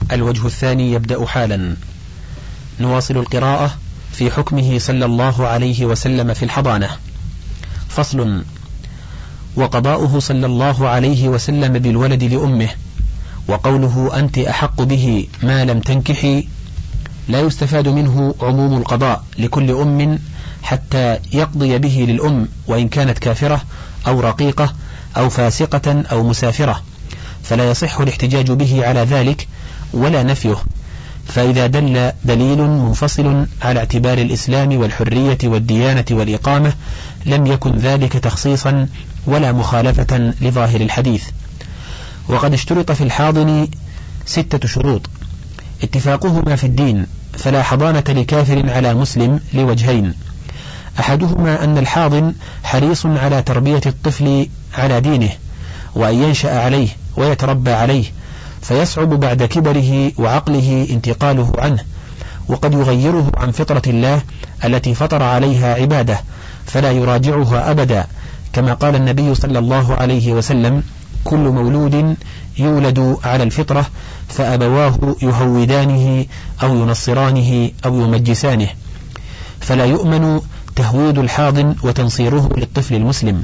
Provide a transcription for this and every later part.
الوجه الثاني يبدأ حالا. نواصل القراءة في حكمه صلى الله عليه وسلم في الحضانة. فصل. وقضاؤه صلى الله عليه وسلم بالولد لأمه، وقوله أنت أحق به ما لم تنكحي، لا يستفاد منه عموم القضاء لكل أم حتى يقضي به للأم وإن كانت كافرة أو رقيقة أو فاسقة أو مسافرة، فلا يصح الاحتجاج به على ذلك ولا نفيه، فإذا دل دليل منفصل على اعتبار الإسلام والحرية والديانة والإقامة لم يكن ذلك تخصيصا ولا مخالفة لظاهر الحديث. وقد اشترط في الحاضن 6 شروط اتفاقهما في الدين، فلا حضانة لكافر على مسلم لوجهين: أحدهما أن الحاضن حريص على تربية الطفل على دينه وأن ينشأ عليه ويتربى عليه، فيصعب بعد كبره وعقله انتقاله عنه، وقد يغيره عن فطرة الله التي فطر عليها عباده، فلا يراجعها أبدا، كما قال النبي صلى الله عليه وسلم: كل مولود يولد على الفطرة فأبواه يهودانه أو ينصرانه أو يمجسانه، فلا يؤمن تهويد الحاضن وتنصيره للطفل المسلم.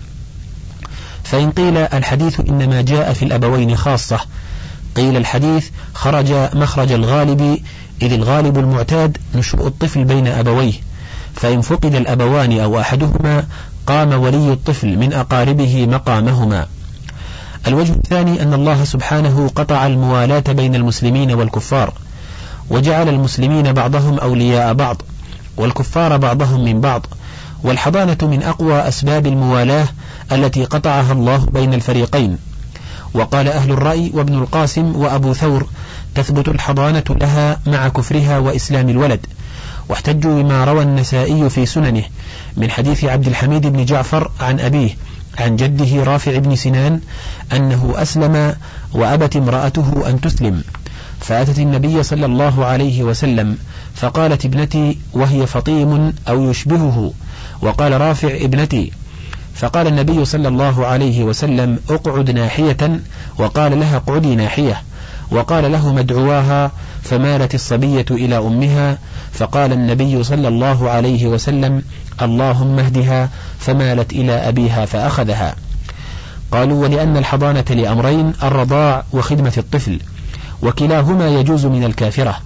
فإن قيل الحديث إنما جاء في الأبوين خاصة، قيل الحديث خرج مخرج الغالب، إذ الغالب المعتاد نشوء الطفل بين أبويه، فإن فقد الأبوان أو أحدهما قام ولي الطفل من أقاربه مقامهما. الوجه الثاني أن الله سبحانه قطع الموالاة بين المسلمين والكفار، وجعل المسلمين بعضهم أولياء بعض والكفار بعضهم من بعض، والحضانة من أقوى أسباب الموالاة التي قطعها الله بين الفريقين. وقال أهل الرأي وابن القاسم وأبو ثور: تثبت الحضانة لها مع كفرها وإسلام الولد. واحتجوا بما روى النسائي في سننه من حديث عبد الحميد بن جعفر عن أبيه عن جده رافع بن سنان أنه أسلم وأبت امرأته أن تسلم، فأتت النبي صلى الله عليه وسلم فقالت: ابنتي، وهي فطيم أو يشبهه، وقال رافع: ابنتي، فقال النبي صلى الله عليه وسلم: اقعد ناحية، وقال لها: اقعدي ناحية، وقال له: مدعواها، فمالت الصبية إلى أمها، فقال النبي صلى الله عليه وسلم: اللهم اهدها، فمالت إلى أبيها فأخذها. قالوا: ولأن الحضانة لأمرين: الرضاع وخدمة الطفل، وكلاهما يجوز من الكافرة.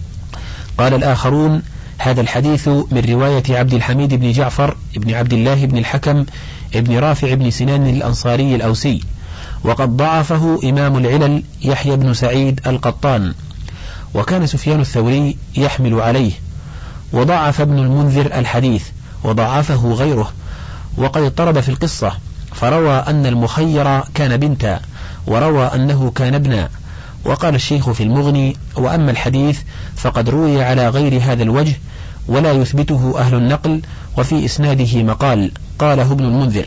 قال الآخرون: هذا الحديث من رواية عبد الحميد بن جعفر بن عبد الله بن الحكم ابن رافع بن سنان الأنصاري الأوسي، وقد ضعفه إمام العلل يحيى بن سعيد القطان، وكان سفيان الثوري يحمل عليه، وضعف ابن المنذر الحديث، وضعفه غيره، وقد اضطرب في القصة، فروى أن المخير كان بنتا، وروى أنه كان ابنا. وقال الشيخ في المغني: وأما الحديث فقد روي على غير هذا الوجه ولا يثبته أهل النقل، وفي إسناده مقال، قاله ابن المنذر.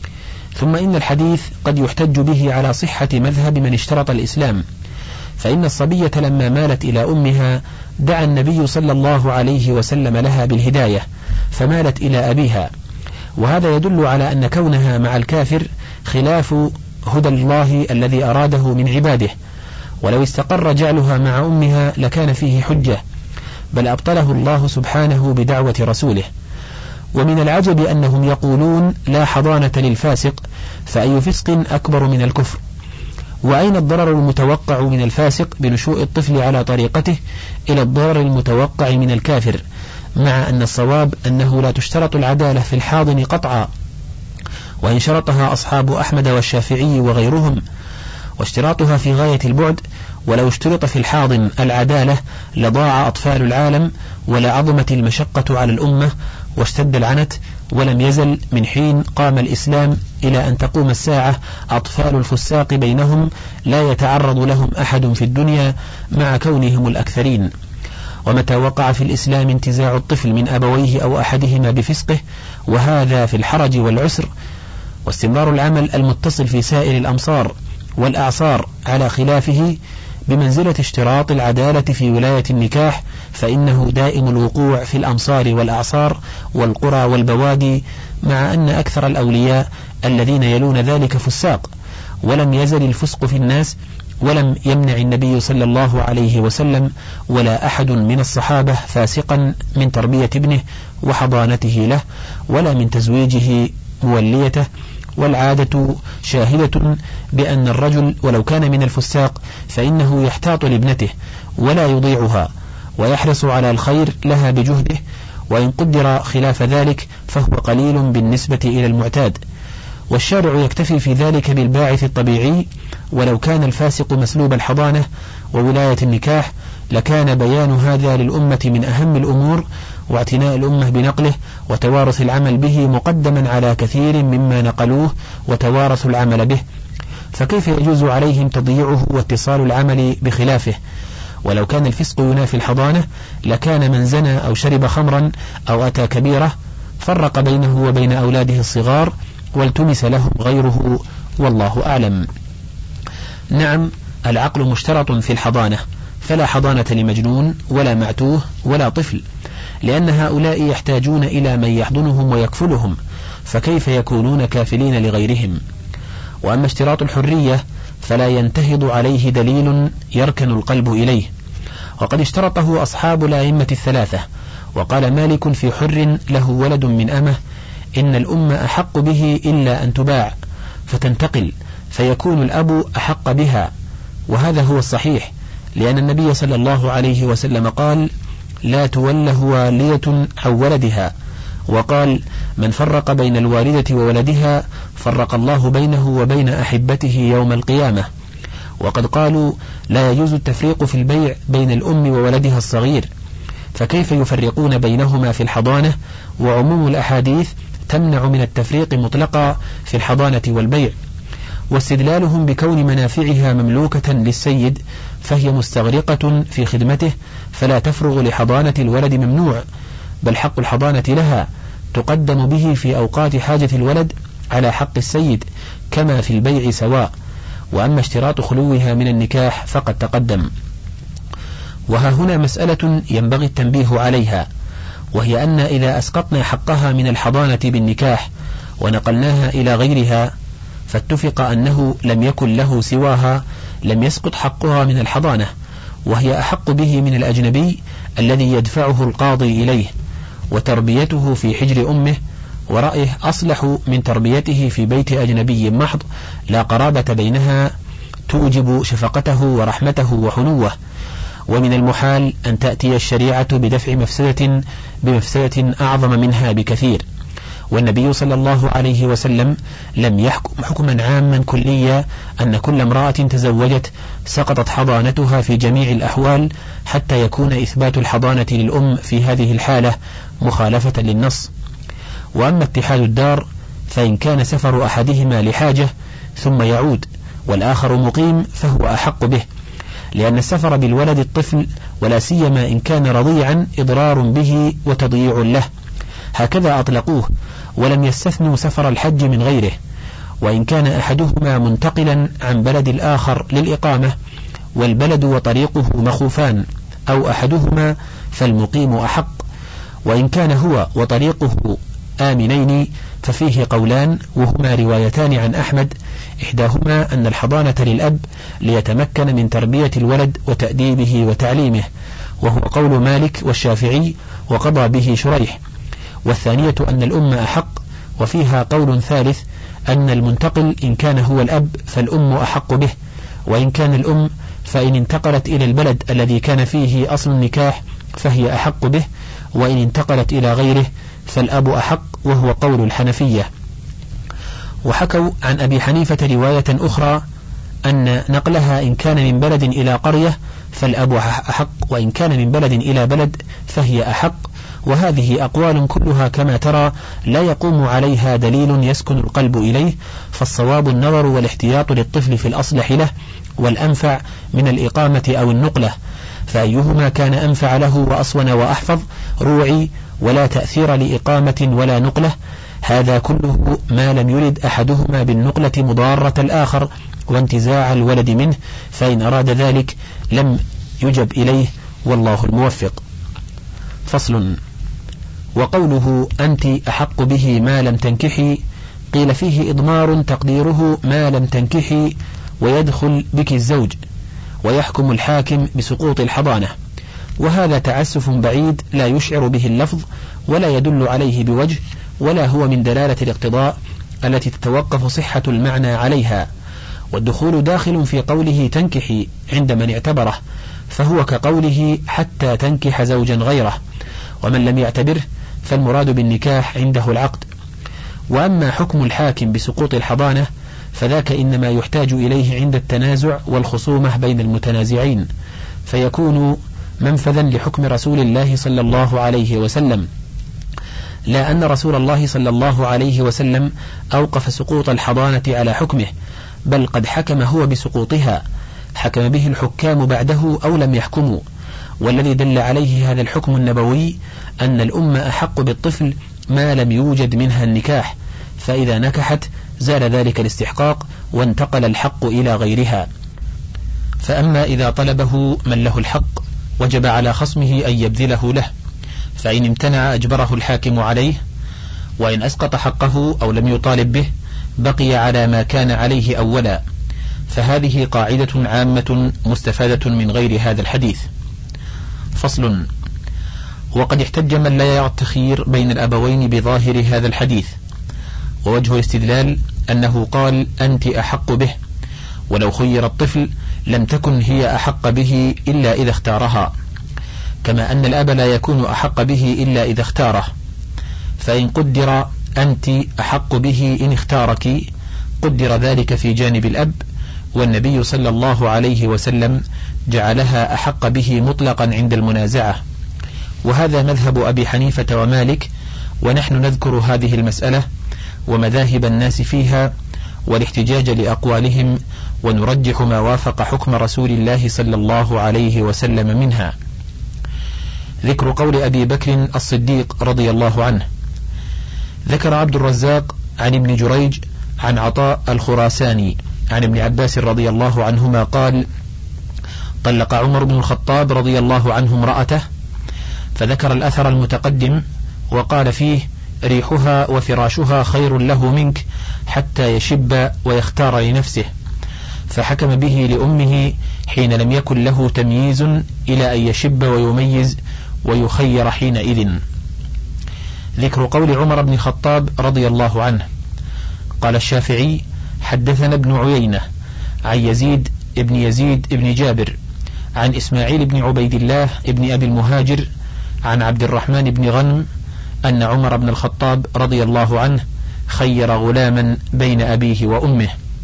ثم إن الحديث قد يحتج به على صحة مذهب من اشترط الإسلام، فإن الصبية لما مالت إلى أمها دعا النبي صلى الله عليه وسلم لها بالهداية فمالت إلى أبيها، وهذا يدل على أن كونها مع الكافر خلاف هدى الله الذي أراده من عباده، ولو استقر جعلها مع أمها لكان فيه حجة، بل أبطله الله سبحانه بدعوة رسوله. ومن العجب أنهم يقولون: لا حضانة للفاسق، فأي فسق أكبر من الكفر؟ وأين الضرر المتوقع من الفاسق بنشوء الطفل على طريقته إلى الضرر المتوقع من الكافر، مع أن الصواب أنه لا تشترط العدالة في الحاضن قطعا، وإن شرطها أصحاب أحمد والشافعي وغيرهم، واشتراطها في غاية البعد. ولو اشترط في الحاضن العدالة لضاع أطفال العالم، ولعظمت المشقة على الأمة، واشتد العنت، ولم يزل من حين قام الإسلام إلى أن تقوم الساعة أطفال الفساق بينهم لا يتعرض لهم أحد في الدنيا مع كونهم الأكثرين. ومتى وقع في الإسلام انتزاع الطفل من أبويه أو أحدهما بفسقه، وهذا في الحرج والعسر، واستمرار العمل المتصل في سائر الأمصار والأعصار على خلافه بمنزلة اشتراط العدالة في ولاية النكاح، فإنه دائم الوقوع في الأمصار والأعصار والقرى والبوادي، مع أن أكثر الأولياء الذين يلون ذلك فساق، ولم يزل الفسق في الناس ولم يمنع النبي صلى الله عليه وسلم ولا أحد من الصحابة فاسقا من تربية ابنه وحضانته له ولا من تزويجه موليته. والعادة شاهدة بأن الرجل ولو كان من الفساق فإنه يحتاط لابنته ولا يضيعها ويحرص على الخير لها بجهده، وإن قدر خلاف ذلك فهو قليل بالنسبة إلى المعتاد. والشارع يكتفي في ذلك بالباعث الطبيعي، ولو كان الفاسق مسلوب الحضانة وولاية النكاح لكان بيان هذا للأمة من أهم الأمور، واعتناء الأمة بنقله وتوارث العمل به مقدما على كثير مما نقلوه وتوارثوا العمل به، فكيف يجوز عليهم تضييعه واتصال العمل بخلافه؟ ولو كان الفسق ينافي الحضانة لكان من زنى أو شرب خمرا أو أتى كبيرة فرق بينه وبين أولاده الصغار والتمس لهم غيره، والله أعلم. نعم، العقل مشترط في الحضانة، فلا حضانة لمجنون ولا معتوه ولا طفل، لأن هؤلاء يحتاجون إلى من يحضنهم ويكفلهم، فكيف يكونون كافلين لغيرهم؟ وأما اشتراط الحرية فلا ينتهض عليه دليل يركن القلب إليه، وقد اشترطه أصحاب الأئمة الثلاثة. وقال مالك في حر له ولد من أمه: إن الأم أحق به إلا أن تباع فتنتقل فيكون الأب أحق بها، وهذا هو الصحيح، لأن النبي صلى الله عليه وسلم قال: لا توله والدة عن ولدها، وقال: من فرق بين الوالدة وولدها فرق الله بينه وبين أحبته يوم القيامة. وقد قالوا: لا يجوز التفريق في البيع بين الأم وولدها الصغير، فكيف يفرقون بينهما في الحضانة؟ وعموم الأحاديث تمنع من التفريق مطلقا في الحضانة والبيع. واستدلالهم بكون منافعها مملوكة للسيد فهي مستغرقة في خدمته، فلا تفرغ لحضانة الولد ممنوع، بل حق الحضانة لها تقدم به في أوقات حاجة الولد على حق السيد كما في البيع سواء. وأما اشتراط خلوها من النكاح فقد تقدم. وها هنا مسألة ينبغي التنبيه عليها، وهي أن إذا أسقطنا حقها من الحضانة بالنكاح ونقلناها إلى غيرها فاتفق أنه لم يكن له سواها لم يسقط حقها من الحضانة، وهي أحق به من الأجنبي الذي يدفعه القاضي إليه، وتربيته في حجر أمه ورأيه أصلح من تربيته في بيت أجنبي محض لا قرابة بينها توجب شفقته ورحمته وحنوه. ومن المحال أن تأتي الشريعة بدفع مفسدة بمفسدة أعظم منها بكثير. والنبي صلى الله عليه وسلم لم يحكم حكما عاما كليا أن كل امرأة تزوجت سقطت حضانتها في جميع الأحوال، حتى يكون إثبات الحضانة للأم في هذه الحالة مخالفة للنص. وأما اتحاد الدار فإن كان سفر أحدهما لحاجة ثم يعود والآخر مقيم فهو أحق به، لأن السفر بالولد الطفل ولا سيما إن كان رضيعا إضرار به وتضييع له، هكذا أطلقوه، ولم يستثنوا سفر الحج من غيره. وإن كان أحدهما منتقلا عن بلد الآخر للإقامة والبلد وطريقه مخوفان أو أحدهما فالمقيم أحق. وإن كان هو وطريقه آمنين ففيه قولان وهما روايتان عن أحمد، إحداهما أن الحضانة للأب ليتمكن من تربية الولد وتأديبه وتعليمه، وهو قول مالك والشافعي وقضى به شريح، والثانية أن الأم أحق، وفيها قول ثالث أن المنتقل إن كان هو الأب فالأم أحق به، وإن كان الأم فإن انتقلت إلى البلد الذي كان فيه أصل النكاح فهي أحق به، وإن انتقلت إلى غيره فالأب أحق، وهو قول الحنفية. وحكوا عن أبي حنيفة رواية أخرى أن نقلها إن كان من بلد إلى قرية فالأب أحق، وإن كان من بلد إلى بلد فهي أحق. وهذه أقوال كلها كما ترى لا يقوم عليها دليل يسكن القلب إليه، فالصواب النظر والاحتياط للطفل في الأصلح له والأنفع من الإقامة أو النقلة، فأيهما كان أنفع له وأصون وأحفظ روعي، ولا تأثير لإقامة ولا نقلة. هذا كله ما لم يرد أحدهما بالنقلة مضارة الآخر وانتزاع الولد منه، فإن أراد ذلك لم يجب إليه، والله الموفق. فصل. وقوله أنت أحق به ما لم تنكحي قيل فيه إضمار تقديره ما لم تنكحي ويدخل بك الزوج، ويحكم الحاكم بسقوط الحضانة، وهذا تعسف بعيد لا يشعر به اللفظ ولا يدل عليه بوجه، ولا هو من دلالة الاقتضاء التي تتوقف صحة المعنى عليها. والدخول داخل في قوله تنكحي عند من اعتبره، فهو كقوله حتى تنكح زوجا غيره، ومن لم يعتبره فالمراد بالنكاح عنده العقد. وأما حكم الحاكم بسقوط الحضانة فذاك إنما يحتاج إليه عند التنازع والخصومة بين المتنازعين، فيكون منفذا لحكم رسول الله صلى الله عليه وسلم، لا أن رسول الله صلى الله عليه وسلم أوقف سقوط الحضانة على حكمه، بل قد حكم هو بسقوطها، حكم به الحكام بعده أو لم يحكموا. والذي دل عليه هذا الحكم النبوي أن الأمة أحق بالطفل ما لم يوجد منها النكاح، فإذا نكحت زال ذلك الاستحقاق وانتقل الحق إلى غيرها. فأما إذا طلبه من له الحق وجب على خصمه أن يبذله له، فإن امتنع أجبره الحاكم عليه، وإن أسقط حقه أو لم يطالب به بقي على ما كان عليه أولا. فهذه قاعدة عامة مستفادة من غير هذا الحديث. فصل. وقد احتج من لا يرى التخيير بين الأبوين بظاهر هذا الحديث، ووجه الاستدلال أنه قال أنت أحق به، ولو خير الطفل لم تكن هي أحق به إلا إذا اختارها، كما أن الأب لا يكون أحق به إلا إذا اختاره. فإن قدر أنت أحق به إن اختارك قدر ذلك في جانب الأب، والنبي صلى الله عليه وسلم جعلها أحق به مطلقا عند المنازعة، وهذا مذهب أبي حنيفة ومالك، ونحن نذكر هذه المسألة ومذاهب الناس فيها والاحتجاج لأقوالهم، ونرجح ما وافق حكم رسول الله صلى الله عليه وسلم منها. ذكر قول أبي بكر الصديق رضي الله عنه. ذكر عبد الرزاق عن ابن جريج عن عطاء الخراساني عن ابن عباس رضي الله عنهما قال: طلق عمر بن الخطاب رضي الله عنه امرأته، فذكر الأثر المتقدم وقال فيه: ريحها وفراشها خير له منك حتى يشب ويختار لنفسه، فحكم به لأمه حين لم يكن له تمييز إلى أن يشب ويميز ويخير حينئذ. ذكر قول عمر بن الخطاب رضي الله عنه. قال الشافعي: حدثنا ابن عيينة عن يزيد ابن جابر عن إسماعيل بن عبيد الله ابن أبي المهاجر عن عبد الرحمن بن غنم أن عمر بن الخطاب رضي الله عنه خير غلاما بين أبيه وأمه.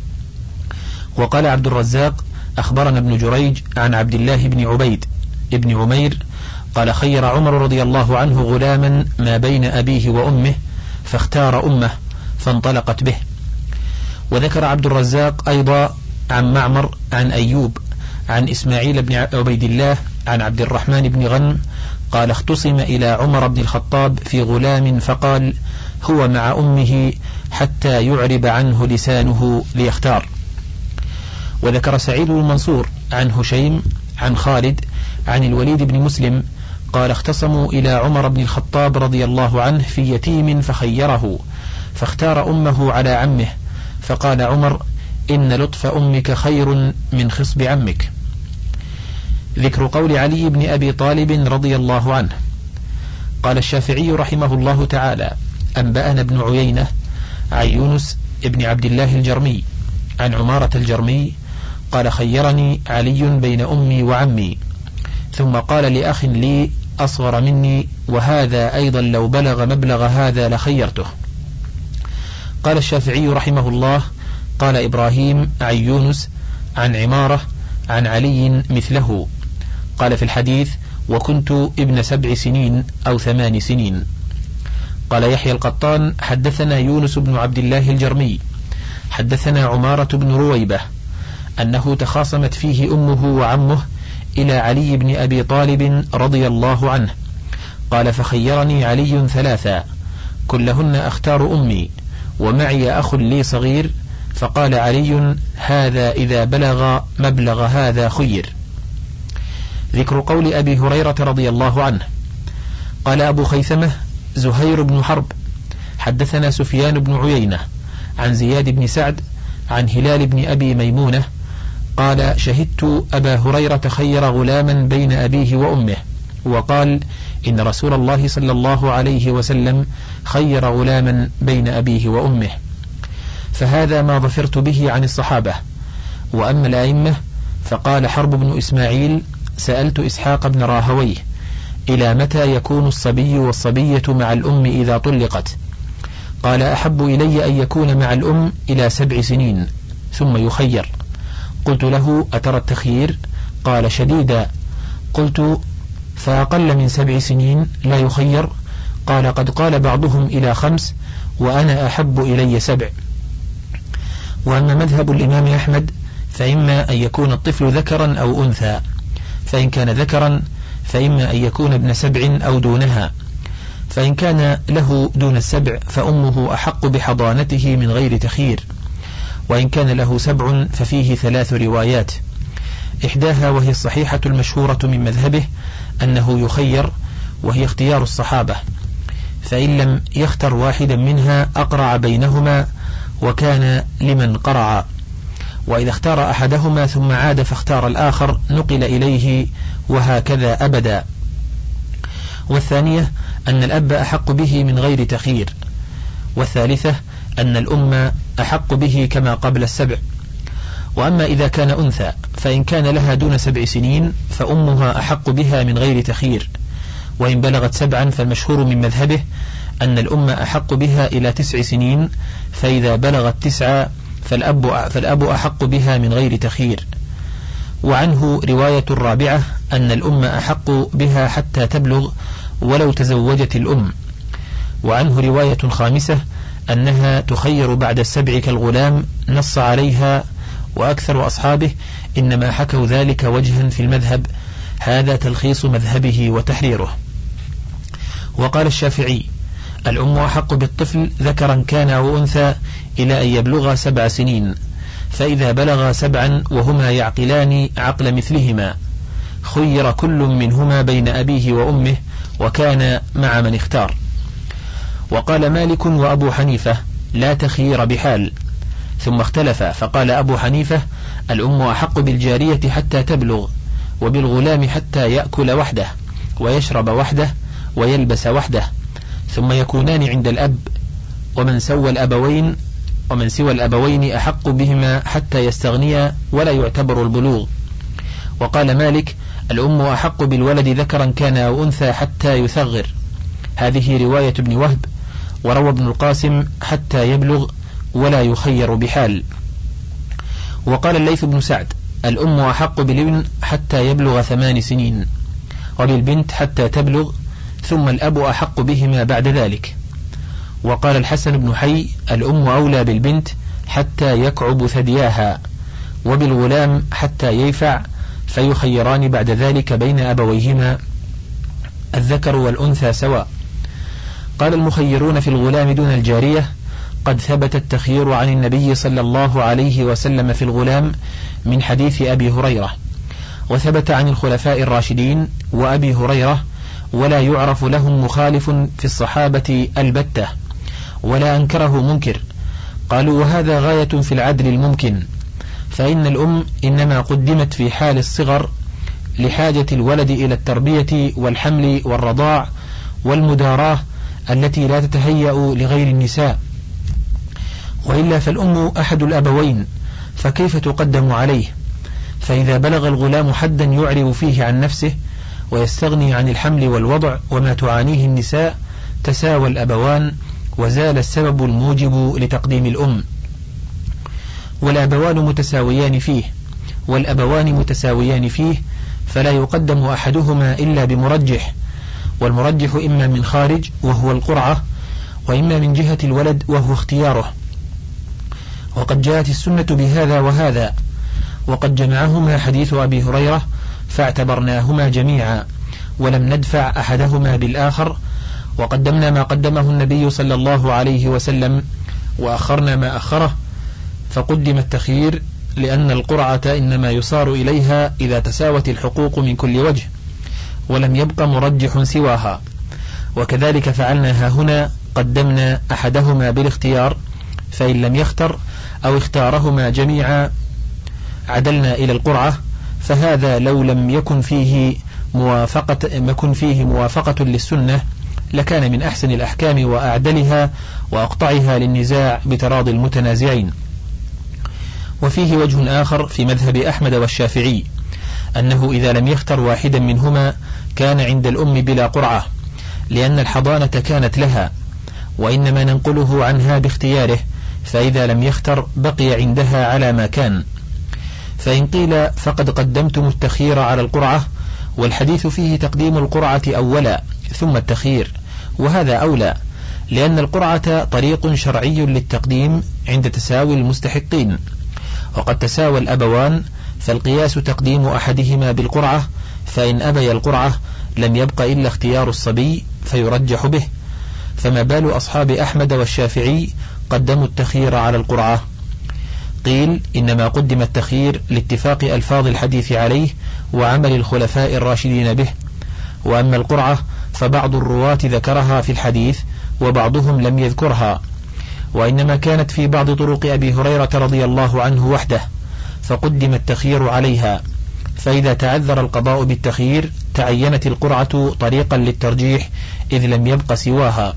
وقال عبد الرزاق: أخبرنا ابن جريج عن عبد الله بن عبيد ابن عمير قال: خير عمر رضي الله عنه غلاما ما بين أبيه وأمه فاختار أمه فانطلقت به. وذكر عبد الرزاق أيضا عن معمر عن أيوب عن إسماعيل بن عبيد الله عن عبد الرحمن بن غنم قال: اختصم إلى عمر بن الخطاب في غلام فقال: هو مع أمه حتى يعرب عنه لسانه ليختار. وذكر سعيد بن منصور عن هشيم عن خالد عن الوليد بن مسلم قال: اختصموا إلى عمر بن الخطاب رضي الله عنه في يتيم فخيره، فاختار أمه على عمه، فقال عمر: إن لطف أمك خير من خصب عمك. ذكر قول علي بن أبي طالب رضي الله عنه. قال الشافعي رحمه الله تعالى: أنبأنا ابن عيينة عن يونس ابن عبد الله الجرمي عن عمارة الجرمي قال: خيرني علي بين أمي وعمي، ثم قال لأخ لي أصغر مني: وهذا أيضا لو بلغ مبلغ هذا لخيرته. قال الشافعي رحمه الله: قال إبراهيم عن يونس عن عمارة عن علي مثله. قال في الحديث: وكنت ابن 7 سنين أو 8 سنين. قال يحيى القطان: حدثنا يونس بن عبد الله الجرمي حدثنا عمارة بن رويبة أنه تخاصمت فيه أمه وعمه إلى علي بن أبي طالب رضي الله عنه. قال: فخيرني علي 3 كلهن أختار أمي، ومعي أخ لي صغير، فقال علي: هذا إذا بلغ مبلغ هذا خير. ذكر قول أبي هريرة رضي الله عنه. قال أبو خيثمة: زهير بن حرب حدثنا سفيان بن عيينة عن زياد بن سعد عن هلال بن أبي ميمونة قال: شهدت أبا هريرة خير غلاما بين أبيه وأمه، وقال: إن رسول الله صلى الله عليه وسلم خير غلاما بين أبيه وأمه. فهذا ما ظفرت به عن الصحابة. وأما الأئمة فقال حرب بن إسماعيل: سألت إسحاق بن راهويه: إلى متى يكون الصبي والصبية مع الأم إذا طلقت؟ قال: أحب إلي أن يكون مع الأم إلى 7 سنين ثم يخير. قلت له: أترى التخيير؟ قال: شديدا. قلت: فأقل من 7 سنين لا يخير؟ قال: قد قال بعضهم إلى 5 وأنا أحب إلي 7. وأما مذهب الإمام أحمد فإما أن يكون الطفل ذكرا أو أنثى، فإن كان ذكرا فإما أن يكون ابن 7 أو دونها، فإن كان له دون 7 فأمه أحق بحضانته من غير تخيير، وإن كان له 7 ففيه 3 روايات، إحداها وهي الصحيحة المشهورة من مذهبه أنه يخير، وهي اختيار الصحابة، فإن لم يختر واحدا منها أقرع بينهما وكان لمن قرع، وإذا اختار أحدهما ثم عاد فاختار الآخر نقل إليه، وهكذا أبدا. والثانية أن الأب أحق به من غير تخيير. والثالثة أن الأم أحق به كما قبل 7. وأما إذا كان أنثى فإن كان لها دون 7 سنين فأمها أحق بها من غير تخيير، وإن بلغت 7 فالمشهور من مذهبه أن الأم أحق بها إلى 9 سنين، فإذا بلغت 9 فالأب أحق بها من غير تخيير. وعنه رواية رابعة أن الأم أحق بها حتى تبلغ ولو تزوجت الأم. وعنه رواية خامسة أنها تخير بعد 7 كالغلام، نص عليها، وأكثر أصحابه إنما حكوا ذلك وجها في المذهب، هذا تلخيص مذهبه وتحريره. وقال الشافعي: الأم أحق بالطفل ذكرا كان أو أنثى إلى أن يبلغ 7 سنين، فإذا بلغ 7 وهما يعقلان عقل مثلهما خير كل منهما بين أبيه وأمه وكان مع من اختار. وقال مالك وأبو حنيفة: لا تخيير بحال. ثم اختلف، فقال أبو حنيفة: الأم أحق بالجارية حتى تبلغ، وبالغلام حتى يأكل وحده ويشرب وحده ويلبس وحده، ثم يكونان عند الأب، ومن سوى الأبوين أحق بهما حتى يستغنيا ولا يعتبر البلوغ. وقال مالك: الأم أحق بالولد ذكرا كان أو أنثى حتى يثغر. هذه رواية ابن وهب. وروى ابن القاسم: حتى يبلغ ولا يخير بحال. وقال الليث بن سعد: الأم أحق بالابن حتى يبلغ 8 سنين، وبالبنت حتى تبلغ، ثم الأب أحق بهما بعد ذلك. وقال الحسن بن حي: الأم أولى بالبنت حتى يكعب ثدياها، وبالغلام حتى ييفع، فيخيران بعد ذلك بين أبويهما الذكر والأنثى سواء. قال المخيرون في الغلام دون الجارية: قد ثبت التخيير عن النبي صلى الله عليه وسلم في الغلام من حديث أبي هريرة، وثبت عن الخلفاء الراشدين وأبي هريرة، ولا يعرف لهم مخالف في الصحابة البتة، ولا أنكره منكر. قالوا: وهذا غاية في العدل الممكن، فإن الأم إنما قدمت في حال الصغر لحاجة الولد إلى التربية والحمل والرضاع والمداراة التي لا تتهيأ لغير النساء، وإلا فالأم أحد الأبوين، فكيف تقدم عليه؟ فإذا بلغ الغلام حدا يعرض فيه عن نفسه ويستغني عن الحمل والوضع وما تعانيه النساء، تساوى الأبوان وزال السبب الموجب لتقديم الأم. والأبوان متساويان فيه، فلا يقدم أحدهما إلا بمرجح، والمرجح إما من خارج وهو القرعة، وإما من جهة الولد وهو اختياره. وقد جاءت السنة بهذا وهذا، وقد جمعهما حديث أبي هريرة، فاعتبرناهما جميعا ولم ندفع أحدهما بالآخر، وقدمنا ما قدمه النبي صلى الله عليه وسلم وأخرنا ما أخره، فقدم التخيير لأن القرعة إنما يصار إليها إذا تساوت الحقوق من كل وجه ولم يبق مرجح سواها. وكذلك فعلنا هنا، قدمنا أحدهما بالاختيار، فإن لم يختر أو اختارهما جميعا عدلنا إلى القرعة، فهذا لو لم يكن فيه موافقة للسنة لكان من أحسن الأحكام وأعدلها وأقطعها للنزاع بتراضي المتنازعين. وفيه وجه آخر في مذهب أحمد والشافعي، أنه إذا لم يختر واحدا منهما كان عند الأم بلا قرعة، لأن الحضانة كانت لها، وإنما ننقله عنها باختياره، فإذا لم يختر بقي عندها على ما كان. فإن قيل فقد قدمتم التخيير على القرعة، والحديث فيه تقديم القرعة أولا ثم التخيير، وهذا أولى، لأن القرعة طريق شرعي للتقديم عند تساوي المستحقين، وقد تساوى الأبوان، فالقياس تقديم أحدهما بالقرعة، فإن أبي القرعة لم يبق إلا اختيار الصبي فيرجح به. فما بال أصحاب أحمد والشافعي قدموا التخيير على القرعة؟ قيل إنما قدم التخيير لاتفاق ألفاظ الحديث عليه وعمل الخلفاء الراشدين به، وأما القرعة فبعض الرواة ذكرها في الحديث وبعضهم لم يذكرها، وإنما كانت في بعض طرق أبي هريرة رضي الله عنه وحده، فقدم التخيير عليها، فإذا تعذر القضاء بالتخيير تعينت القرعة طريقا للترجيح إذ لم يبق سواها.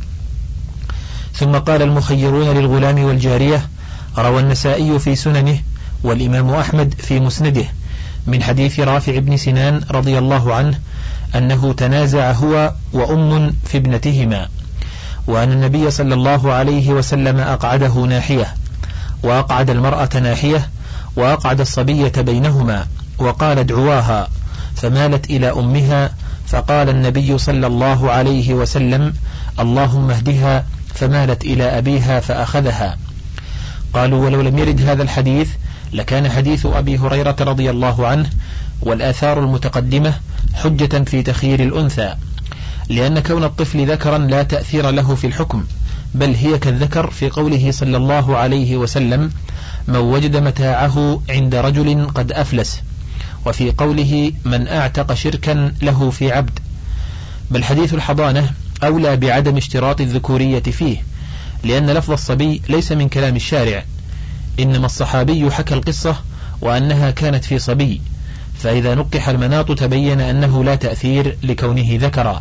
ثم قال المخيرون للغلام والجارية. روى النسائي في سننه والإمام أحمد في مسنده من حديث رافع بن سنان رضي الله عنه أنه تنازع هو وأم في ابنتهما، وأن النبي صلى الله عليه وسلم أقعده ناحية، وأقعد المرأة ناحية، وأقعد الصبية بينهما، وقال ادعواها، فمالت إلى أمها، فقال النبي صلى الله عليه وسلم اللهم اهدها، فمالت إلى أبيها فأخذها. قالوا ولو لم يرد هذا الحديث لكان حديث أبي هريرة رضي الله عنه والآثار المتقدمة حجة في تخيير الأنثى، لأن كون الطفل ذكرا لا تأثير له في الحكم، بل هي كالذكر في قوله صلى الله عليه وسلم من وجد متاعه عند رجل قد أفلس، وفي قوله من أعتق شركا له في عبد. بل حديث الحضانة أولى بعدم اشتراط الذكورية فيه، لأن لفظ الصبي ليس من كلام الشارع، إنما الصحابي حكى القصة وأنها كانت في صبي، فإذا نقح المناط تبين أنه لا تأثير لكونه ذكرا.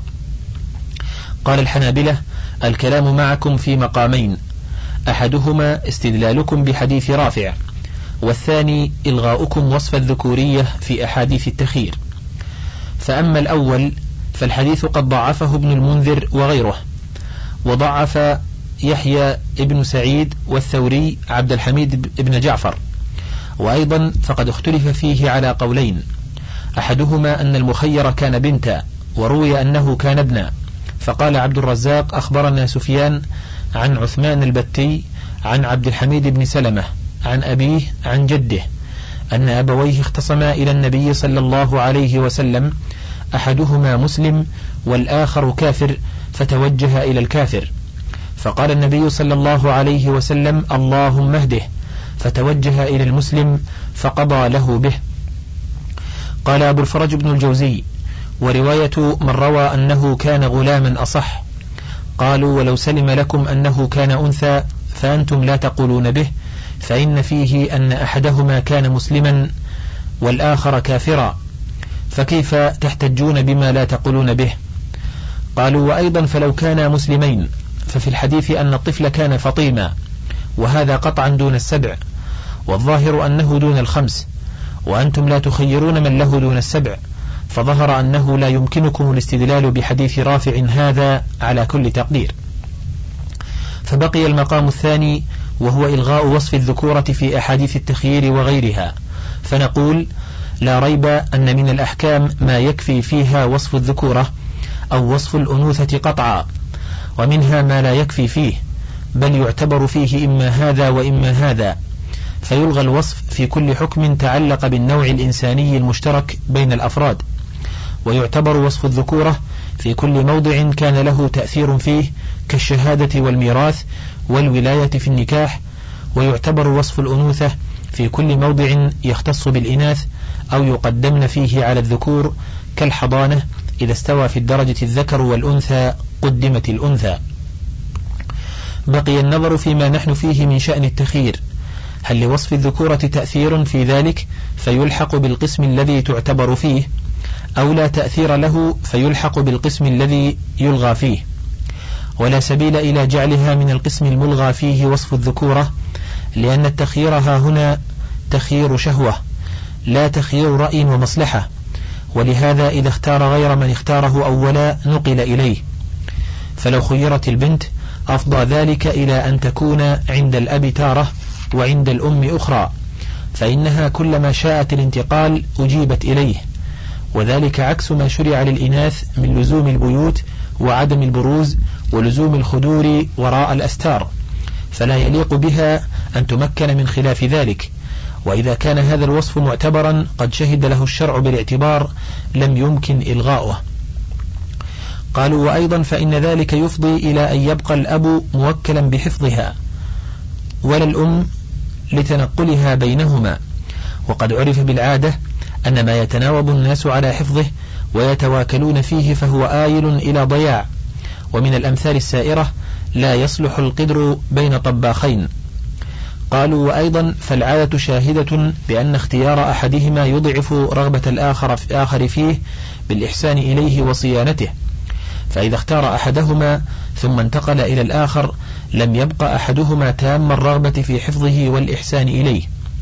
قال الحنابلة الكلام معكم في مقامين، أحدهما استدلالكم بحديث رافع، والثاني إلغاؤكم وصف الذكورية في أحاديث التخير. فأما الأول فالحديث قد ضعفه ابن المنذر وغيره، وضعف يحيى ابن سعيد والثوري عبد الحميد ابن جعفر، وأيضا فقد اختلف فيه على قولين، أحدهما أن المخير كان بنتا، وروي أنه كان ابنا، فقال عبد الرزاق أخبرنا سفيان عن عثمان البتي عن عبد الحميد بن سلمة عن أبيه عن جده أن أبويه اختصما إلى النبي صلى الله عليه وسلم، أحدهما مسلم والآخر كافر، فتوجه إلى الكافر، فقال النبي صلى الله عليه وسلم اللهم اهده، فتوجه إلى المسلم فقضى له به. قال أبو الفرج بن الجوزي ورواية من روى أنه كان غلاما أصح. قالوا ولو سلم لكم أنه كان أنثى فأنتم لا تقولون به، فإن فيه أن أحدهما كان مسلما والآخر كافرا، فكيف تحتجون بما لا تقولون به؟ قالوا وأيضا فلو كانا مسلمين ففي الحديث أن الطفل كان فطيما، وهذا قطعا دون السبع، والظاهر أنه دون الخمس، وأنتم لا تخيرون من له دون السبع، فظهر أنه لا يمكنكم الاستدلال بحديث رافع هذا على كل تقدير. فبقي المقام الثاني وهو إلغاء وصف الذكورة في أحاديث التخيير وغيرها، فنقول لا ريب أن من الأحكام ما يكفي فيها وصف الذكورة أو وصف الأنوثة قطعا، ومنها ما لا يكفي فيه، بل يعتبر فيه إما هذا وإما هذا، فيلغى الوصف في كل حكم تعلق بالنوع الإنساني المشترك بين الأفراد، ويعتبر وصف الذكورة في كل موضع كان له تأثير فيه كالشهادة والميراث والولاية في النكاح، ويعتبر وصف الأنوثة في كل موضع يختص بالإناث أو يقدمن فيه على الذكور كالحضانة، إذا استوى في الدرجة الذكر والأنثى قدمت الأنثى. بقي النظر فيما نحن فيه من شأن التخيير، هل لوصف الذكورة تأثير في ذلك فيلحق بالقسم الذي تعتبر فيه، أو لا تأثير له فيلحق بالقسم الذي يلغى فيه؟ ولا سبيل إلى جعلها من القسم الملغى فيه وصف الذكورة، لأن التخيير ها هنا تخيير شهوة لا تخيير رأي ومصلحة، ولهذا إذا اختار غير من اختاره أولا نقل إليه. فلو خيرت البنت أفضى ذلك إلى أن تكون عند الأب تارة وعند الأم أخرى، فإنها كلما شاءت الانتقال أجيبت إليه، وذلك عكس ما شرع للإناث من لزوم البيوت وعدم البروز ولزوم الخدور وراء الأستار، فلا يليق بها أن تمكن من خلاف ذلك. وإذا كان هذا الوصف معتبرا قد شهد له الشرع بالاعتبار لم يمكن إلغاؤه. قالوا وأيضا فإن ذلك يفضي إلى أن يبقى الأب موكلا بحفظها ولا الأم لتنقلها بينهما، وقد عرف بالعادة أن ما يتناوب الناس على حفظه ويتواكلون فيه فهو آيل إلى ضياع. ومن الأمثال السائرة لا يصلح القدر بين طباخين. قالوا وأيضا فالعادة شاهدة بأن اختيار أحدهما يضعف رغبة الآخر فيه بالإحسان إليه وصيانته، فإذا اختار أحدهما ثم انتقل إلى الآخر لم يبقى أحدهما تام الرغبة في حفظه والإحسان إليه.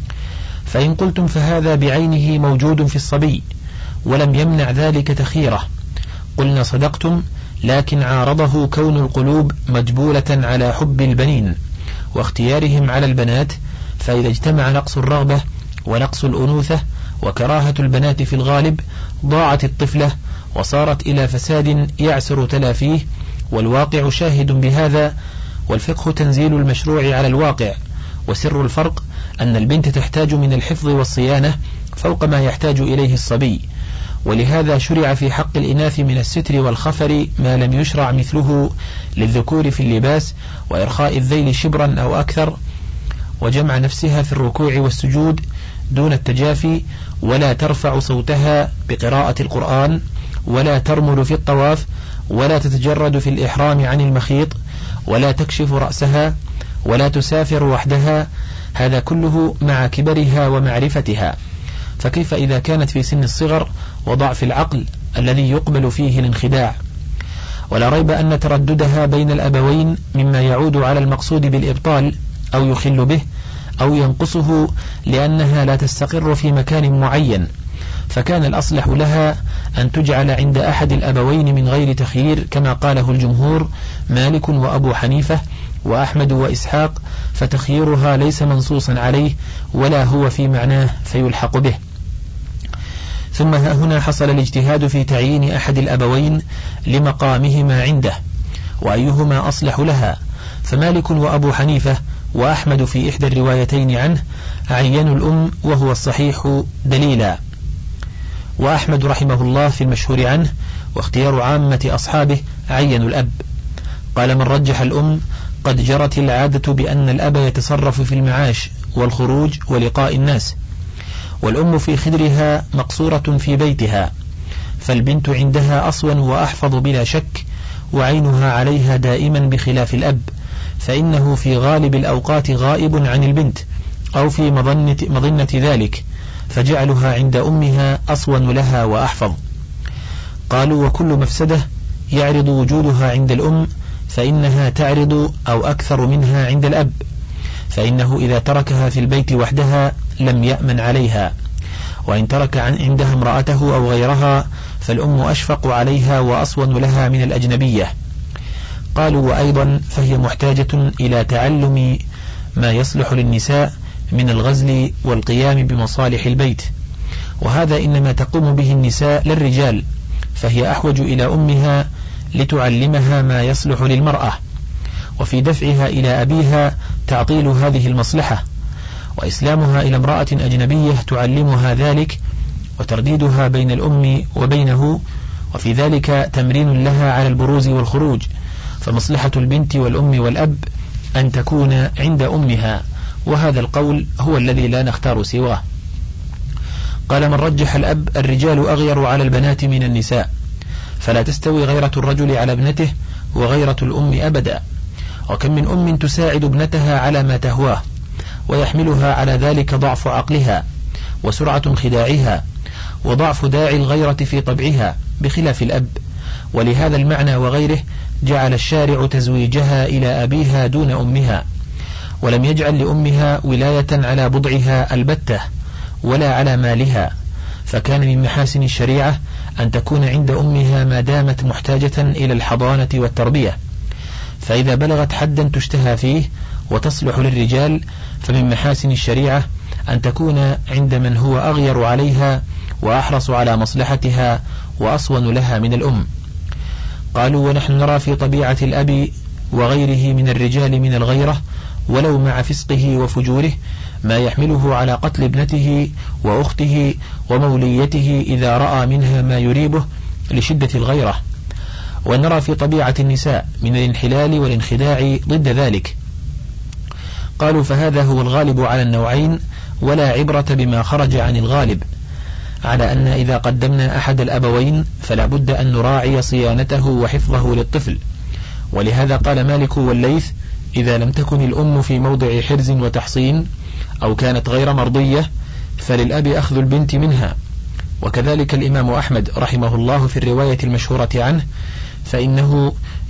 فإن قلتم فهذا بعينه موجود في الصبي ولم يمنع ذلك تخييره، قلنا صدقتم، لكن عارضه كون القلوب مجبولة على حب البنين واختيارهم على البنات، فإذا اجتمع نقص الرغبة ونقص الأنوثة وكراهة البنات في الغالب ضاعت الطفلة وصارت إلى فساد يعسر تلافيه، والواقع شاهد بهذا، والفقه تنزيل المشروع على الواقع. وسر الفرق أن البنت تحتاج من الحفظ والصيانة فوق ما يحتاج إليه الصبي، ولهذا شرع في حق الإناث من الستر والخفر ما لم يشرع مثله للذكور في اللباس وإرخاء الذيل شبرا أو أكثر، وجمع نفسها في الركوع والسجود دون التجافي، ولا ترفع صوتها بقراءة القرآن، ولا ترمل في الطواف، ولا تتجرد في الإحرام عن المخيط، ولا تكشف رأسها، ولا تسافر وحدها، هذا كله مع كبرها ومعرفتها. فكيف إذا كانت في سن الصغر وضعف العقل الذي يقبل فيه الانخداع؟ ولا ريب أن ترددها بين الأبوين مما يعود على المقصود بالإبطال أو يخل به أو ينقصه، لأنها لا تستقر في مكان معين، فكان الأصلح لها أن تجعل عند أحد الأبوين من غير تخيير كما قاله الجمهور مالك وأبو حنيفة وأحمد وإسحاق، فتخييرها ليس منصوصا عليه ولا هو في معناه فيلحق به. ثم هنا حصل الاجتهاد في تعيين أحد الأبوين لمقامهما عنده وأيهما أصلح لها، فمالك وأبو حنيفة وأحمد في إحدى الروايتين عنه عينوا الأم وهو الصحيح دليلا، وأحمد رحمه الله في المشهور عنه واختيار عامة أصحابه عينوا الأب. قال من رجح الأم قد جرت العادة بأن الأب يتصرف في المعاش والخروج ولقاء الناس، والأم في خدرها مقصورة في بيتها، فالبنت عندها أصون وأحفظ بلا شك، وعينها عليها دائما بخلاف الأب، فإنه في غالب الأوقات غائب عن البنت أو في مظنة ذلك، فجعلها عند أمها أصون لها وأحفظ. قالوا وكل مفسدة يعرض وجودها عند الأم فإنها تعرض أو أكثر منها عند الأب، فإنه إذا تركها في البيت وحدها لم يأمن عليها، وإن ترك عندها امرأته أو غيرها فالأم أشفق عليها وأصون لها من الأجنبية. قالوا وأيضا فهي محتاجة إلى تعلم ما يصلح للنساء من الغزل والقيام بمصالح البيت، وهذا إنما تقوم به النساء للرجال، فهي أحوج إلى أمها لتعلمها ما يصلح للمرأة، وفي دفعها إلى أبيها تعطيل هذه المصلحة، وإسلامها إلى امرأة أجنبية تعلمها ذلك، وترديدها بين الأم وبينه، وفي ذلك تمرين لها على البروز والخروج، فمصلحة البنت والأم والأب أن تكون عند أمها، وهذا القول هو الذي لا نختار سواه. قال من رجح الأب الرجال أغير على البنات من النساء، فلا تستوي غيرة الرجل على ابنته وغيرة الأم أبدا، وكم من أم تساعد ابنتها على ما تهواه، ويحملها على ذلك ضعف عقلها وسرعة خداعها وضعف داعي الغيرة في طبعها بخلاف الأب. ولهذا المعنى وغيره جعل الشارع تزويجها إلى أبيها دون أمها، ولم يجعل لأمها ولاية على بضعها البتة ولا على مالها، فكان من محاسن الشريعة أن تكون عند أمها ما دامت محتاجة إلى الحضانة والتربية، فإذا بلغت حدا تشتهى فيه وتصلح للرجال فمن محاسن الشريعة أن تكون عند من هو أغير عليها وأحرص على مصلحتها وأصون لها من الأم. قالوا: ونحن نرى في طبيعة الأب وغيره من الرجال من الغيرة ولو مع فسقه وفجوره ما يحمله على قتل ابنته وأخته وموليته إذا رأى منها ما يريبه لشدة الغيرة، ونرى في طبيعة النساء من الانحلال والانخداع ضد ذلك. قالوا: فهذا هو الغالب على النوعين، ولا عبرة بما خرج عن الغالب، على أن إذا قدمنا أحد الأبوين فلا بد أن نراعي صيانته وحفظه للطفل. ولهذا قال مالك والليث: إذا لم تكن الأم في موضع حرز وتحصين أو كانت غير مرضية فللأب أخذ البنت منها. وكذلك الإمام أحمد رحمه الله في الرواية المشهورة عنه، فإنه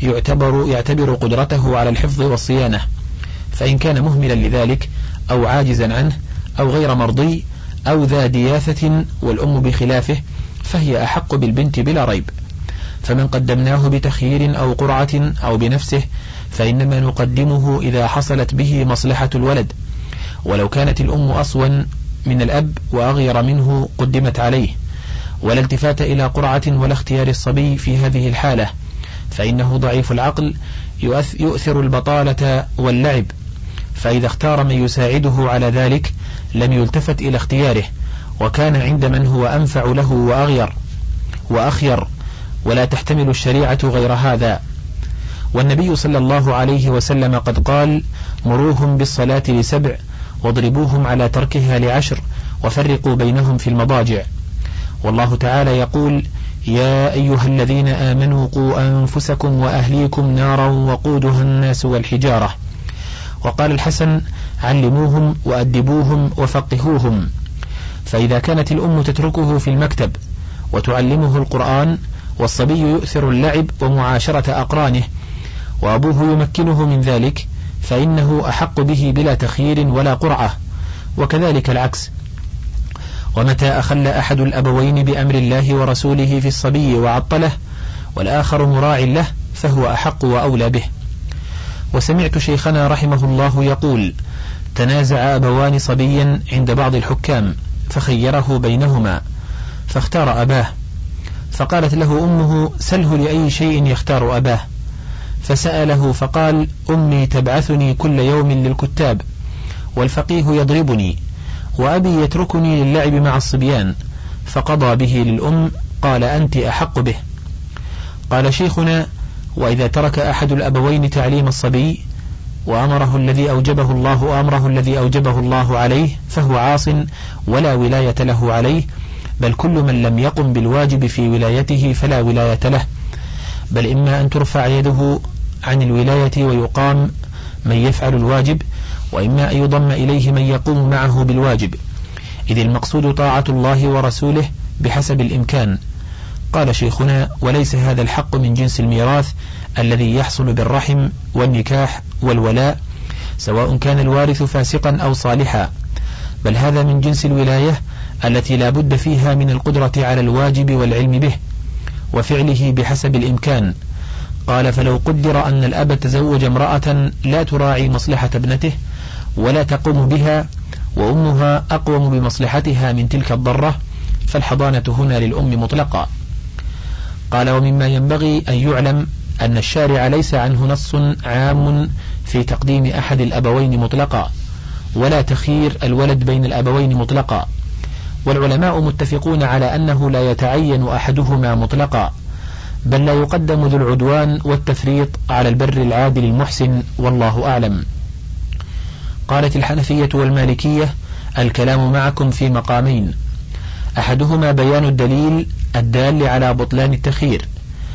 يعتبر قدرته على الحفظ والصيانة، فإن كان مهملا لذلك أو عاجزا عنه أو غير مرضي أو ذا دياثة والأم بخلافه فهي أحق بالبنت بلا ريب. فمن قدمناه بتخيير أو قرعة أو بنفسه فإنما نقدمه إذا حصلت به مصلحة الولد، ولو كانت الأم أصون من الأب وأغير منه قدمت عليه، ولا التفات إلى قرعة ولا اختيار الصبي في هذه الحالة، فإنه ضعيف العقل يؤثر البطالة واللعب، فإذا اختار من يساعده على ذلك لم يلتفت إلى اختياره، وكان عند من هو أنفع له وأخير، ولا تحتمل الشريعة غير هذا. والنبي صلى الله عليه وسلم قد قال: مروهم بالصلاة ل7 واضربوهم على تركها ل10 وفرقوا بينهم في المضاجع. والله تعالى يقول: يا أيها الذين آمنوا قوا أنفسكم وأهليكم نارا وقودها الناس والحجارة. وقال الحسن: علموهم وأدبوهم وفقهوهم. فإذا كانت الأم تتركه في المكتب وتعلمه القرآن والصبي يؤثر اللعب ومعاشرة أقرانه وأبوه يمكنه من ذلك فإنه أحق به بلا تخيير ولا قرعة، وكذلك العكس. ومتى أخل أحد الأبوين بأمر الله ورسوله في الصبي وعطله والآخر مراع له فهو أحق وأولى به. وسمعت شيخنا رحمه الله يقول: تنازع أبوان صبيا عند بعض الحكام فخيره بينهما فاختار أباه، فقالت له أمه: سله لأي شيء يختار أباه، فسأله فقال: أمي تبعثني كل يوم للكتاب، والفقيه يضربني، وأبي يتركني للعب مع الصبيان، فقضى به للأم. قال: أنت أحق به. قال شيخنا: وإذا ترك أحد الأبوين تعليم الصبي وأمره الذي أوجبه الله عليه فهو عاص ولا ولاية له عليه، بل كل من لم يقم بالواجب في ولايته فلا ولاية له، بل إما أن ترفع يده عن الولاية ويقام من يفعل الواجب، وإما أن يضم إليه من يقوم معه بالواجب، إذ المقصود طاعة الله ورسوله بحسب الإمكان. قال شيخنا: وليس هذا الحق من جنس الميراث الذي يحصل بالرحم والنكاح والولاء، سواء كان الوارث فاسقا أو صالحا، بل هذا من جنس الولاية التي لا بد فيها من القدرة على الواجب والعلم به وفعله بحسب الإمكان. قال: فلو قدر أن الأب تزوج امرأة لا تراعي مصلحة ابنته ولا تقوم بها وأمها أقوم بمصلحتها من تلك الضرة، فالحضانة هنا للأم مطلقا. قال: ومما ينبغي أن يعلم أن الشارع ليس عنه نص عام في تقديم أحد الأبوين مطلقا، ولا تخيير الولد بين الأبوين مطلقا، والعلماء متفقون على أنه لا يتعين أحدهما مطلقا، بل لا يقدم ذو العدوان والتفريط على البر العادل المحسن، والله أعلم. قالت الحنفية والمالكية: الكلام معكم في مقامين، أحدهما بيان الدليل الدال على بطلان التخيير،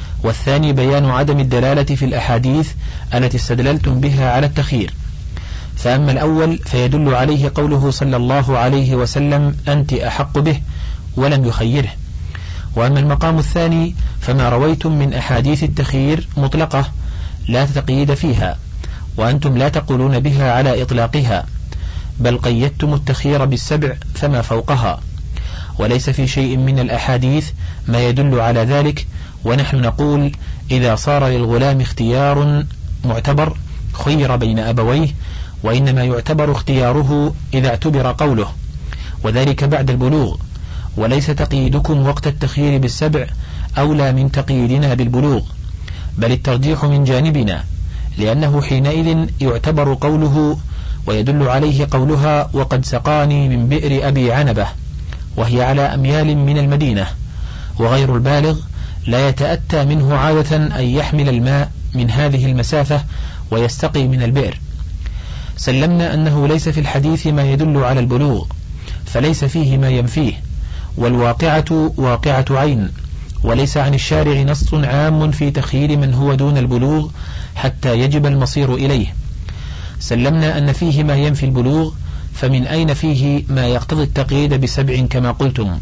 والثاني بيان عدم الدلالة في الأحاديث التي استدللتم بها على التخيير. فأما الأول فيدل عليه قوله صلى الله عليه وسلم أنت أحق به ولم يخيره. وأما المقام الثاني فما رويتم من أحاديث التخيير مطلقة لا تقييد فيها، وأنتم لا تقولون بها على إطلاقها، بل قيدتم التخيير بالسبع فما فوقها، وليس في شيء من الأحاديث ما يدل على ذلك. ونحن نقول إذا صار للغلام اختيار معتبر خير بين أبويه، وإنما يعتبر اختياره إذا اعتبر قوله، وذلك بعد البلوغ، وليس تقييدكم وقت التخيير بالسبع أولى من تقييدنا بالبلوغ، بل الترجيح من جانبنا، لأنه حينئذ يعتبر قوله ويدل عليه قولها وقد سقاني من بئر أبي عنبة، وهي على أميال من المدينة، وغير البالغ لا يتأتى منه عادة أن يحمل الماء من هذه المسافة ويستقي من البئر. سلمنا أنه ليس في الحديث ما يدل على البلوغ، فليس فيه ما ينفيه، والواقعة واقعة عين، وليس عن الشارع نص عام في تخيير من هو دون البلوغ حتى يجب المصير إليه. سلمنا أن فيه ما ينفي البلوغ، فمن أين فيه ما يقتضي التقييد بسبع كما قلتم؟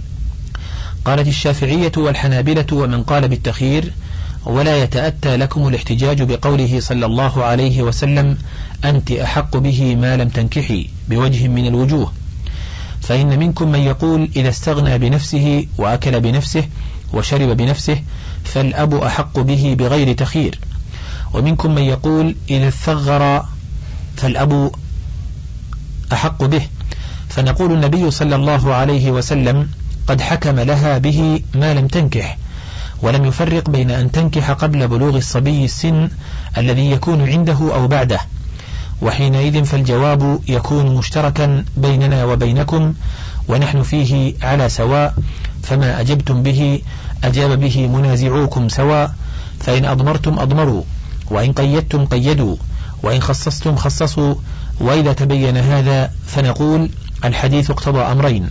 قالت الشافعية والحنابلة ومن قال بالتخيير: ولا يتأتى لكم الاحتجاج بقوله صلى الله عليه وسلم أنت أحق به ما لم تنكحي بوجه من الوجوه، فإن منكم من يقول إذا استغنى بنفسه وأكل بنفسه وشرب بنفسه فالأب أحق به بغير تخيير، ومنكم من يقول إذا استغر فالأب أحق به، فنقول النبي صلى الله عليه وسلم قد حكم لها به ما لم تنكح، ولم يفرق بين أن تنكح قبل بلوغ الصبي السن الذي يكون عنده أو بعده، وحينئذ فالجواب يكون مشتركا بيننا وبينكم، ونحن فيه على سواء، فما أجبتم به أجاب به منازعوكم سواء، فإن أضمرتم أضمروا، وإن قيدتم قيدوا، وإن خصصتم خصصوا. وإذا تبين هذا فنقول الحديث اقتضى أمرين: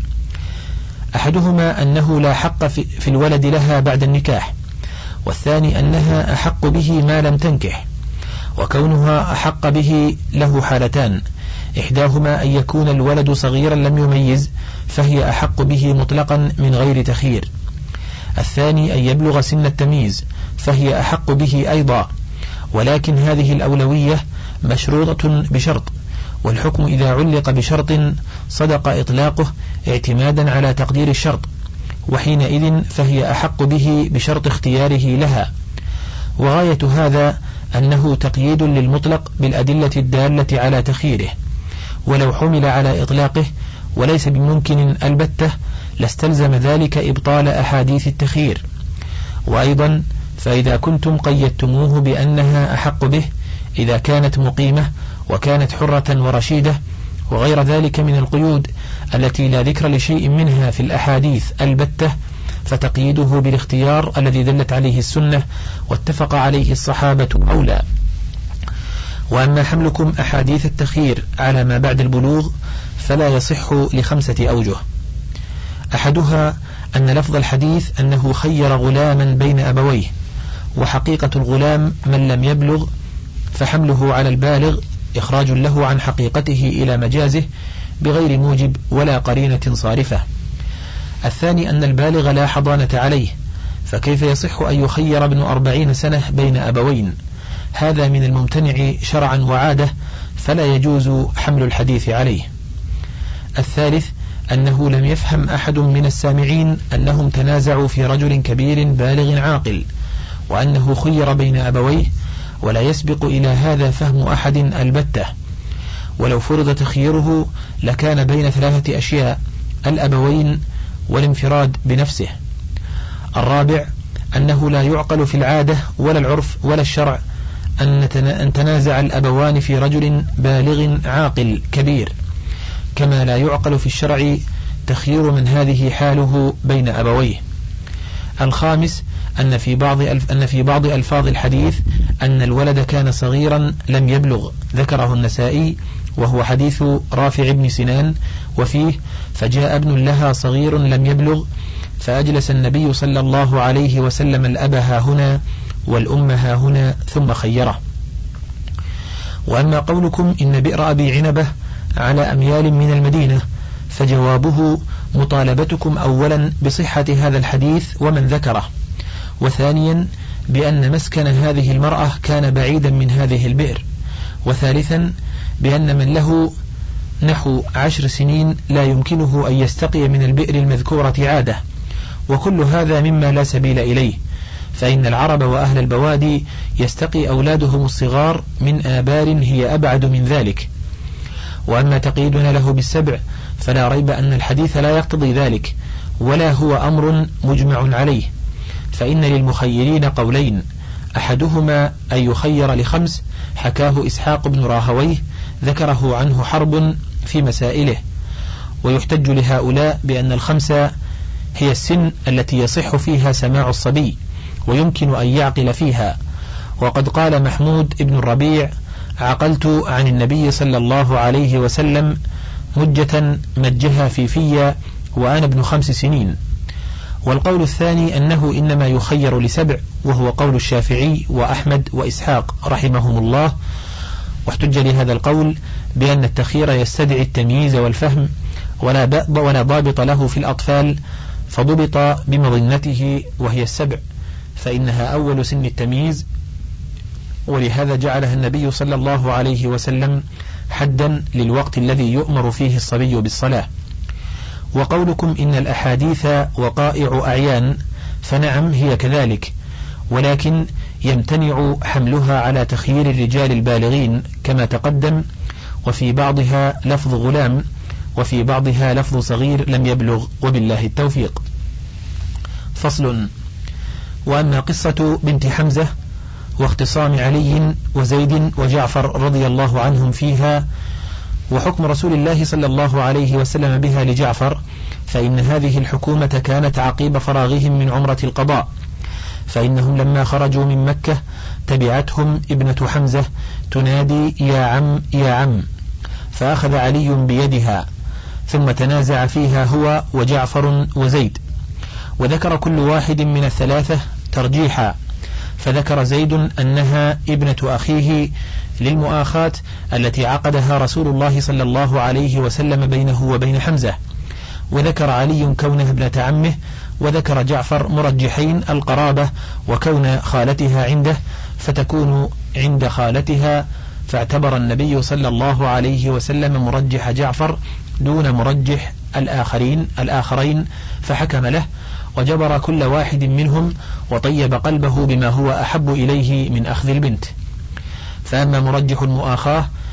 أحدهما أنه لا حق في الولد لها بعد النكاح، والثاني أنها أحق به ما لم تنكح. وكونها أحق به له حالتان: إحداهما أن يكون الولد صغيرا لم يميز فهي أحق به مطلقا من غير تخيير، الثاني أن يبلغ سن التمييز فهي أحق به أيضا، ولكن هذه الأولوية مشروطة بشرط، والحكم إذا علق بشرط صدق إطلاقه اعتمادا على تقدير الشرط، وحينئذ فهي أحق به بشرط اختياره لها. وغاية هذا أنه تقييد للمطلق بالأدلة الدالة على تخييره، ولو حمل على إطلاقه وليس بممكن البتة لاستلزم ذلك إبطال أحاديث التخيير. وأيضا فإذا كنتم قيدتموه بأنها أحق به إذا كانت مقيمة وكانت حرة ورشيدة وغير ذلك من القيود التي لا ذكر لشيء منها في الأحاديث البتة، فتقييده بالاختيار الذي دلت عليه السنة واتفق عليه الصحابة أولى. وأما حملكم أحاديث التخيير على ما بعد البلوغ فلا يصح ل5 أوجه: أحدها أن لفظ الحديث أنه خير غلاما بين أبويه، وحقيقة الغلام من لم يبلغ، فحمله على البالغ إخراج له عن حقيقته إلى مجازه بغير موجب ولا قرينة صارفة. الثاني أن البالغ لا حضانة عليه، فكيف يصح أن يخير ابن 40 سنة بين أبوين؟ هذا من الممتنع شرعا وعادة، فلا يجوز حمل الحديث عليه. الثالث أنه لم يفهم أحد من السامعين أنهم تنازعوا في رجل كبير بالغ عاقل، وأنه خير بين أبويه، ولا يسبق إلى هذا فهم أحد البتة، ولو فرض تخييره لكان بين 3 أشياء: الأبوين والانفراد بنفسه. الرابع أنه لا يعقل في العادة ولا العرف ولا الشرع أن تنازع الأبوان في رجل بالغ عاقل كبير، كما لا يعقل في الشرع تخيير من هذه حاله بين أبويه. الخامس أن في بعض ألفاظ الحديث أن الولد كان صغيرا لم يبلغ، ذكره النسائي وهو حديث رافع بن سنان، وفيه: فجاء ابن لها صغير لم يبلغ فأجلس النبي صلى الله عليه وسلم الأب ها هنا والأم ها هنا ثم خيره. وأما قولكم إن بئر أبي عنبة على أميال من المدينة فجوابه مطالبتكم أولا بصحة هذا الحديث ومن ذكره، وثانيا بأن مسكن هذه المرأة كان بعيدا من هذه البئر، وثالثا بأن من له نحو 10 سنين لا يمكنه أن يستقي من البئر المذكورة عادة، وكل هذا مما لا سبيل إليه، فإن العرب وأهل البوادي يستقي أولادهم الصغار من آبار هي أبعد من ذلك. وأما تقييدنا له بالسبع فلا ريب أن الحديث لا يقتضي ذلك، ولا هو أمر مجمع عليه، فإن للمخيرين قولين، أحدهما أن يخير ل5 حكاه إسحاق بن راهويه ذكره عنه حرب في مسائله، ويحتج لهؤلاء بأن 5 هي السن التي يصح فيها سماع الصبي ويمكن أن يعقل فيها. وقد قال محمود ابن الربيع: عقلت عن النبي صلى الله عليه وسلم مجة مجها في وأنا ابن 5 سنين. والقول الثاني أنه إنما يخير ل7، وهو قول الشافعي وأحمد وإسحاق رحمهم الله. واحتج لهذا القول بأن التخيير يستدعي التمييز والفهم، ولا ضابط له في الأطفال، فضبط بمظنته وهي 7، فإنها أول سن التمييز، ولهذا جعلها النبي صلى الله عليه وسلم حدا للوقت الذي يؤمر فيه الصبي بالصلاة. وقولكم إن الأحاديث وقائع أعيان، فنعم هي كذلك، ولكن يمتنع حملها على تخيير الرجال البالغين كما تقدم، وفي بعضها لفظ غلام وفي بعضها لفظ صغير لم يبلغ، وبالله التوفيق. فصل. وأما قصة بنت حمزة واختصام علي وزيد وجعفر رضي الله عنهم فيها، وحكم رسول الله صلى الله عليه وسلم بها لجعفر، فإن هذه الحكومة كانت عقيب فراغهم من عمرة القضاء، فإنهم لما خرجوا من مكة تبعتهم ابنة حمزة تنادي: يا عم يا عم، فأخذ علي بيدها، ثم تنازع فيها هو وجعفر وزيد، وذكر كل واحد من الثلاثة ترجيحا، فذكر زيد أنها ابنة أخيه للمؤاخاة التي عقدها رسول الله صلى الله عليه وسلم بينه وبين حمزة، وذكر علي كونها ابنة عمه، وذكر جعفر مرجحين القرابة وكون خالتها عنده فتكون عند خالتها، فاعتبر النبي صلى الله عليه وسلم مرجح جعفر دون مرجح الآخرين فحكم له، وجبر كل واحد منهم وطيب قلبه بما هو أحب إليه من أخذ البنت. فأما مرجح المؤاخاة